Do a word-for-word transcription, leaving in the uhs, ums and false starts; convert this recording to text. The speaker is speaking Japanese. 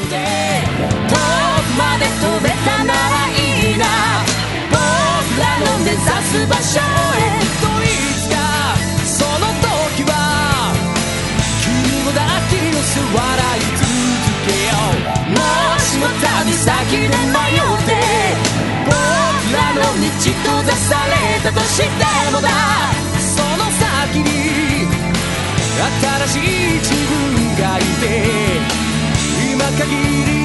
で遠くまで飛べたならいいな。僕らの目指す場所へといつかその時は君も抱き寄せ笑い続けよう。もしも旅先で迷って僕らの道閉ざされたとしてもだ、その先に新しい自分がいて今限り